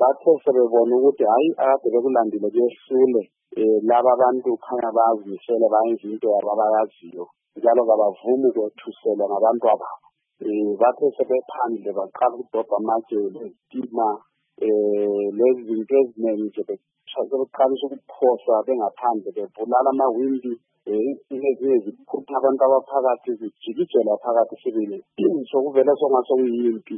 bathe sebebona ukuthi hayi akade bekulandile kuyehlule laba abantu khanya bayazimisele bayenza into yabo abayaziyo njalo kabavumi ukwethuselwa ngabantu ababo. Bathe sebephandle baqala ukudobha amatshe lezitima lezi zinto eziningi nje beqalisa ukuphosa bengaphandle bebulala amawindi ezinye ziphutha abantu abaphakathi zijikijela phakathi sibili sokuvele songasokuyimpi.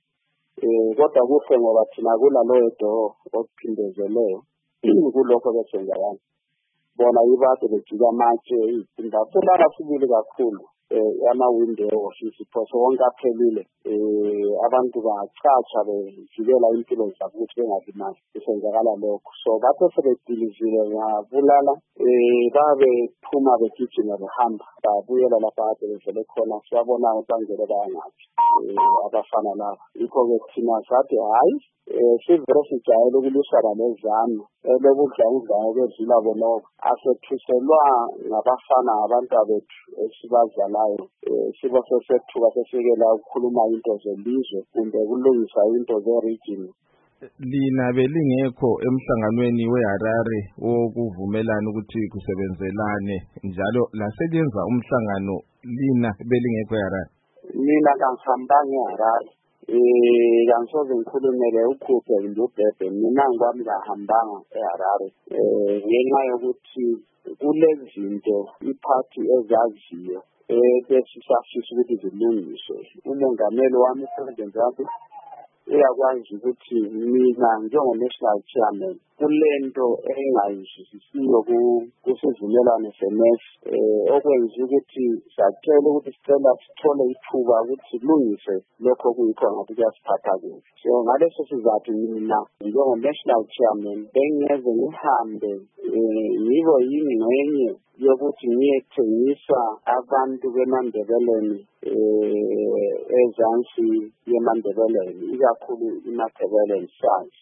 Kodwa kuhle ngoba thina kulalodo okuphindezeleyo kulokho besenzakala bona ibade bejika amatshe izinto selala sibili kakhulu amawindi ofisi phose wonke aphelile. Abantu bacatsha bevikela impilo zabo ukuthi bengalimali besenzakala lokho. So bathe sebedilizile ngabulala babe phuma begijima behamba babuyela lapha kade bevele khona siyabona ukuthi bangele bayangathi abafana laba. Yikho-ke thina sathi hayi sivele sijayele ukulwisana nezanu lokudlaudlayo kwedlula bonoko asethuselwa ngabafana abantwabethu esibazalayo siba sesethuka sesikela ukukhuluma into zelizwe kumbe ukulungisa into ze-region. Lina belingekho emhlanganweni weHarare wokuvumelana ukuthi kusebenzelane njalo lasebenza umhlangano lina belingekho eHarare? Mina kangisambanga eHarare. Kangisoze ngikhulumele ukhuphe ngubhebhe mina ngwami ngahambanga eHarare ngenxa yokuthi kulezi zinto iphathi ezaziyo besisafisa ukuthi zilungiswe. Umongameli wami uPresident wami uyakwazi ukuthi mina njengo-national chairman kulento engayizwisisiyo kusivumelwano se-NEF okwenza ukuthi sacela ukuthi sicela sithole ithuba ukuthi silungise lokho kuyikho ngathi kuyasiphatha kuhle. So ngaleso sizathu mina njengo-national chairman bengeze ngihambe yibo yini ngenye yokuthi ngiyethengisa abantu beMandebeleni ezansi yeMandebeleni ikakhulu iMatabeleland size